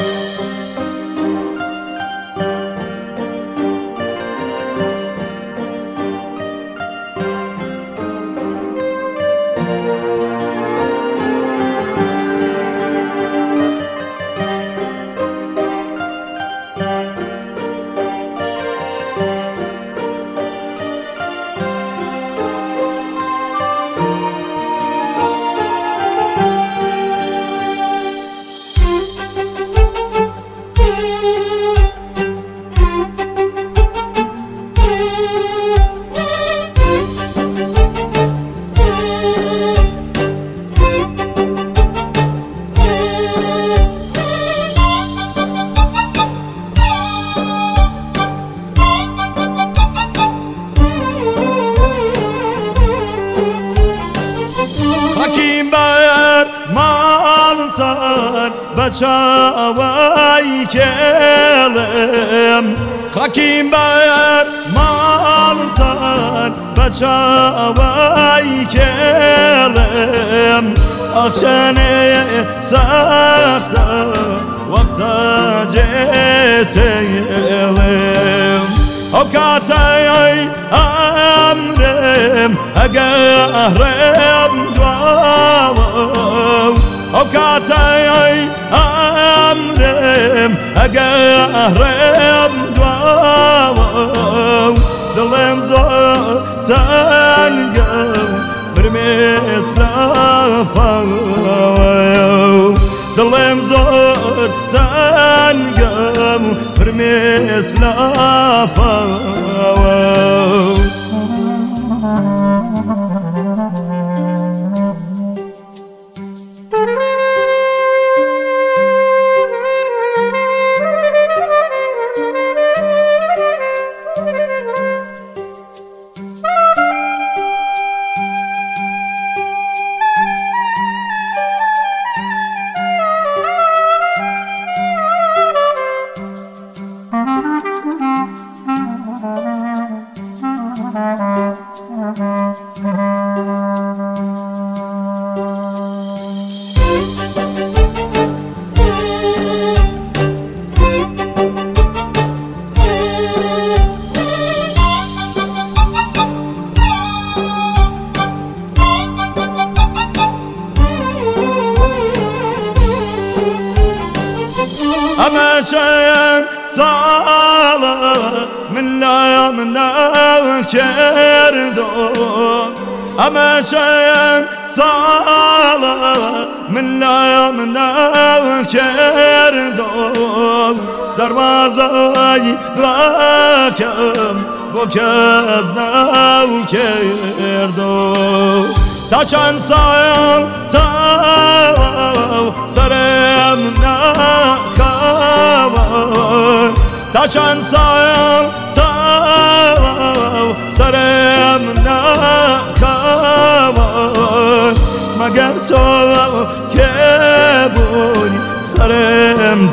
بچاوی کلم خاکیم بر مالزان بچاوی کلم آخشانه سخت وقت جتیلم اوقاتای امرم اگرم دوام اوقاتای امرم اگرم دوام دلم زور تنگم فرمیس لفاو دلم زور تنگم فرمیس لفاو أمشين صالة من لا كردو أمشين صالة من لا كردو دروازي لكم بكزنا وكردو تاشان سايم تاو سرم نكوان تاشان سايم تاو سرم نكوان مگر تو که بودی سرم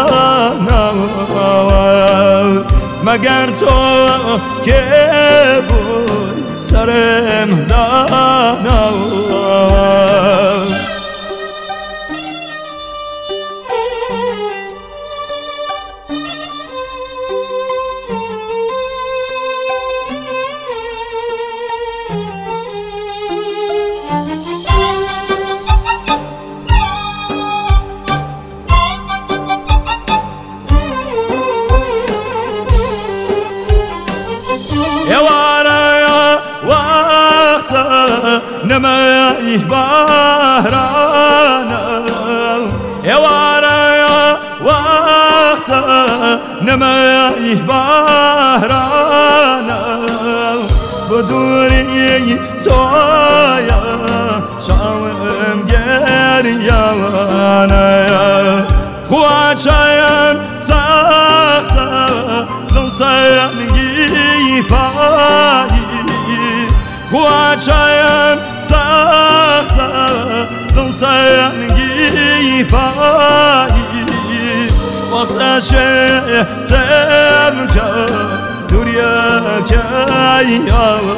دانوان مگر تو که بودی سرم دانوان نماي بهرانا يا ورايا وقتا نماي بهرانا بدوري تويا شام جريانا خواشايان ساختا دلتان يفايز خواشايان ساختا دلتان يفايز وقتشه تمكا دوريا كاي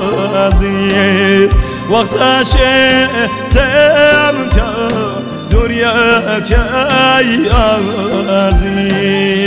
عزيز وقتشه تمكا دوريا دنیا که عزیز